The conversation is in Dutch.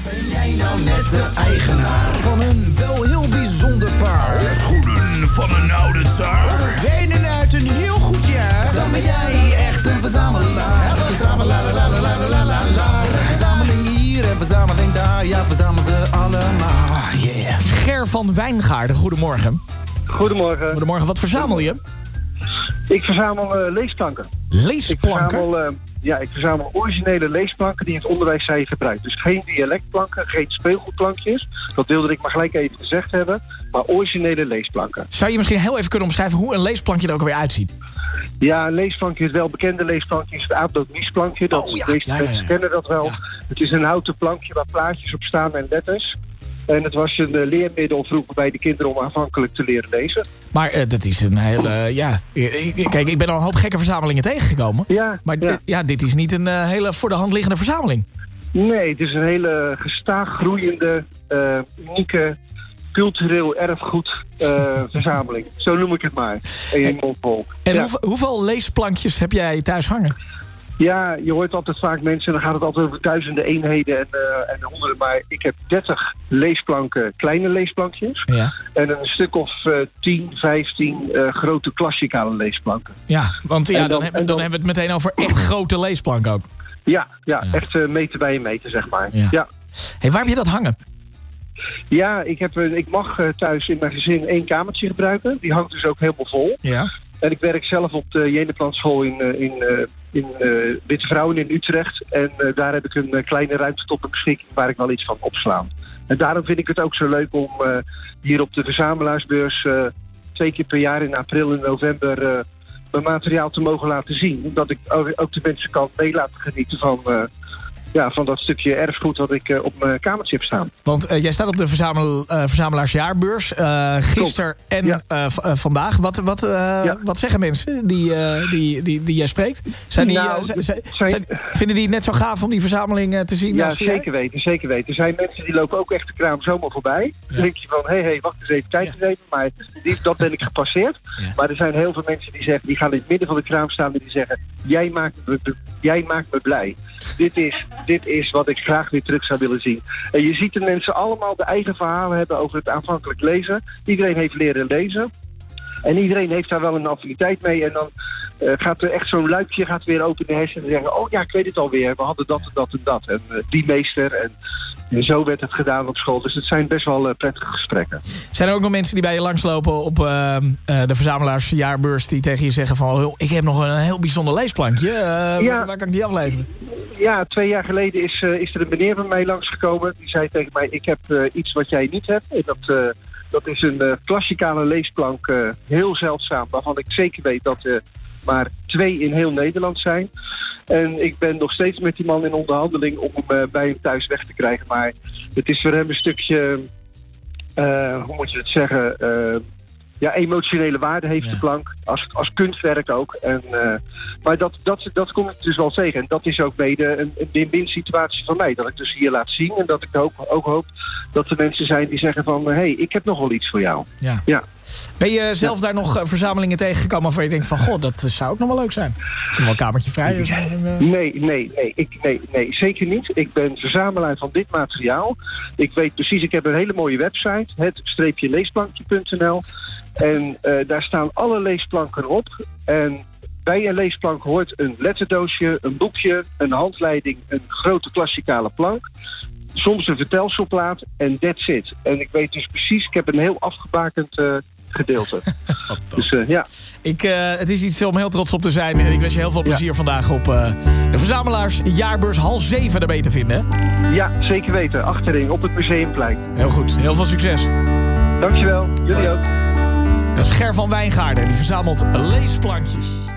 Ben jij nou net de eigenaar van een wel heel bijzonder paar? Schoenen van een oude tsaar. Benen uit een heel goed jaar. Dan ben jij echt een verzamelaar. Verzamelaar, la la la la la la la. Verzameling hier en verzameling daar. Ja, verzamel ze allemaal. Yeah. Ger van Wijngaarden, goedemorgen. Goedemorgen. Goedemorgen, wat verzamel je? Ik verzamel leesplanken. Leesplanken? Ik verzamel originele leesplanken die in het onderwijs zijn gebruikt. Dus geen dialectplanken, geen speelgoedplankjes. Dat wilde ik maar gelijk even gezegd hebben. Maar originele leesplanken. Zou je misschien heel even kunnen omschrijven hoe een leesplankje er ook alweer uitziet? Ja, een leesplankje, het welbekende leesplankje is het Aapdood-Mies-plankje. De meeste mensen kennen dat wel. Ja. Het is een houten plankje waar plaatjes op staan en letters. En het was een leermiddel vroeger bij de kinderen om aanvankelijk te leren lezen. Maar dat is een hele... Kijk, ik ben al een hoop gekke verzamelingen tegengekomen. Ja, maar dit is niet een hele voor de hand liggende verzameling. Nee, het is een hele gestaag groeiende, unieke, cultureel erfgoed verzameling. Zo noem ik het maar. En hoeveel leesplankjes heb jij thuis hangen? Ja, je hoort altijd vaak mensen, dan gaat het altijd over duizenden eenheden en honderden. Maar ik heb 30 leesplanken, kleine leesplankjes. Ja. En een stuk of 10, 15 grote klassikale leesplanken. Ja, want dan hebben we het meteen over echt grote leesplanken ook. Ja, echt meter bij een meter, zeg maar. Ja. Hey, waar heb je dat hangen? Ja, ik mag thuis in mijn gezin 1 kamertje gebruiken. Die hangt dus ook helemaal vol. Ja. En ik werk zelf op de Jeneplanschool in Witte Vrouwen in Utrecht. En daar heb ik een kleine ruimte tot mijn beschikking waar ik wel iets van opslaan. En daarom vind ik het ook zo leuk om hier op de verzamelaarsbeurs 2 keer per jaar in april en november mijn materiaal te mogen laten zien. Dat ik ook de mensen kan mee laten genieten van dat stukje erfgoed wat ik op mijn kamertje heb staan. Want jij staat op de verzamelaarsjaarbeurs. Gisteren en vandaag. Wat zeggen mensen die jij spreekt? Vinden die het net zo gaaf om die verzameling te zien? Ja, zeker weten. Er zijn mensen die lopen ook echt de kraam zomaar voorbij. Dan denk je van, hey, wacht eens even, kijk eens even. Maar dat ben ik gepasseerd. Ja. Maar er zijn heel veel mensen die zeggen, die gaan in het midden van de kraam staan en die zeggen, jij maakt me blij. Dit is wat ik graag weer terug zou willen zien. En je ziet de mensen allemaal de eigen verhalen hebben over het aanvankelijk lezen. Iedereen heeft leren lezen. En iedereen heeft daar wel een affiniteit mee. En dan gaat er echt zo'n luikje weer open in de hersenen. En zeggen, oh ja, ik weet het alweer. We hadden dat en dat en dat. En die meester. En zo werd het gedaan op school. Dus het zijn best wel prettige gesprekken. Zijn er ook nog mensen die bij je langslopen op de verzamelaarsjaarbeurs die tegen je zeggen van, oh, ik heb nog een heel bijzonder leesplankje. Waar kan ik die afleveren? Ja, 2 jaar geleden is er een meneer van mij langsgekomen. Die zei tegen mij, ik heb iets wat jij niet hebt. En dat is een klassikale leesplank, heel zeldzaam. Waarvan ik zeker weet dat er maar 2 in heel Nederland zijn. En ik ben nog steeds met die man in onderhandeling om hem bij hem thuis weg te krijgen. Maar het is voor hem een stukje, hoe moet je het zeggen, emotionele waarde heeft de plank. Als kunstwerk ook. Maar dat kom ik dus wel tegen. En dat is ook mede een win-win situatie van mij. Dat ik dus hier laat zien. En dat ik ook hoop dat er mensen zijn die zeggen van, hey, ik heb nog wel iets voor jou. Ja. Ben je zelf daar nog verzamelingen tegengekomen waarvan je denkt van, god, dat zou ook nog wel leuk zijn? Nog een kamertje vrij? Nee, zeker niet. Ik ben verzamelaar van dit materiaal. Ik weet precies, ik heb een hele mooie website, het-leesplankje.nl. En daar staan alle leesplanken op. En bij een leesplank hoort een letterdoosje, een boekje, een handleiding, een grote klassikale plank. Soms een vertelselplaat en that's it. En ik weet dus precies, ik heb een heel afgebakend gedeelte. Dus het is iets om heel trots op te zijn. Ik wens je heel veel plezier vandaag op de Verzamelaarsjaarbeurs 6:30 daarbij te vinden. Hè? Ja, zeker weten. Achterin op het Museumplein. Heel goed. Heel veel succes. Dankjewel. Jullie ook. Dat is Ger van Wijngaarden. Die verzamelt leesplankjes.